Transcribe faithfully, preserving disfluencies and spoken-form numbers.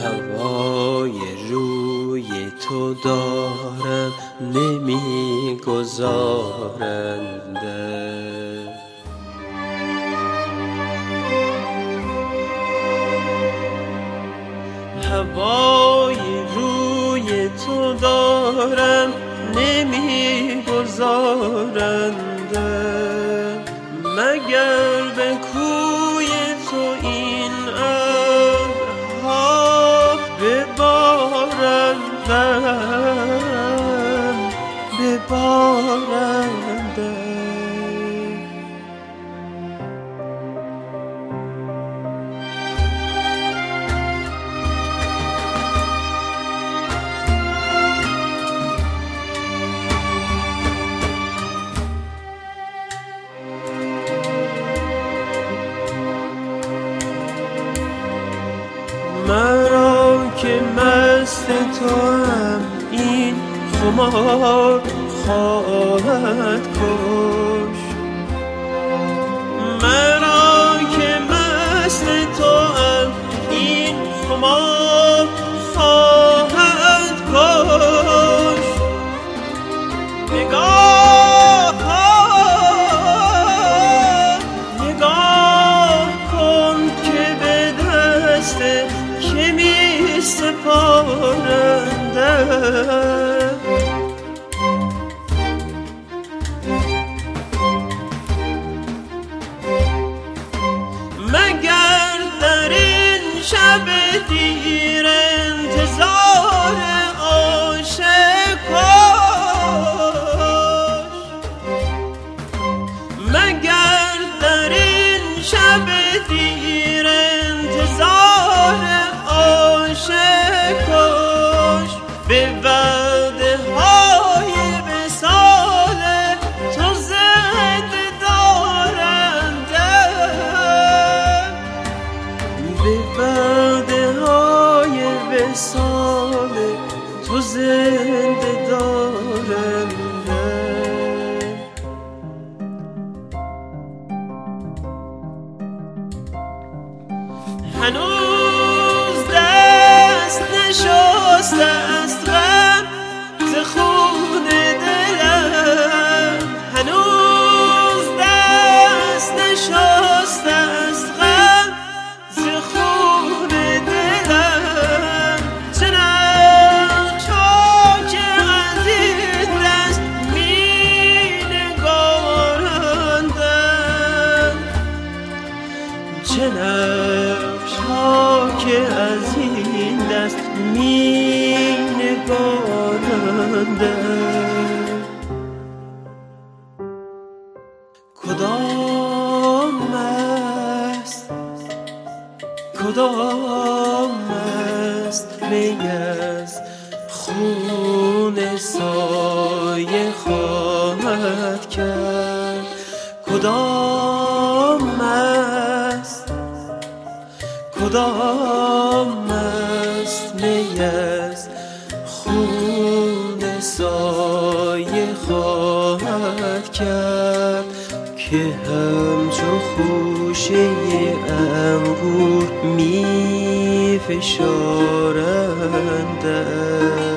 هوای روی تو دارم نمی گذارنده، هوای روی تو دارم نمی گذارنده، مگر به کوی تو این ابرها ببارندند ببارنده. مرا که مست توام این خمار خواهد کشت، مرا که مست توام این خمار خواهد کشت. نگاه نگاه کن که به دست که می سپارنده، مگر در این شب دیر انتظار عاشق کش، مگر در این شب دیر انتظار عاشق کش. به وعده های وصال تو زنده دارنده، به وعده های وصال تو زنده دارنده. هنوز دست نشسته است غم ز خون دلم، هنوز دست نشسته است غم ز خون دلم. چه نقشا که از این دست می نگارندم، چه نقشا که از این دست می نگارنده. کدام است کدام است می از خون سایه خواهد کرد، کدام است کدام است می از خون سایه خواهد کرد، که همچو خوشه انگور می فشارنده.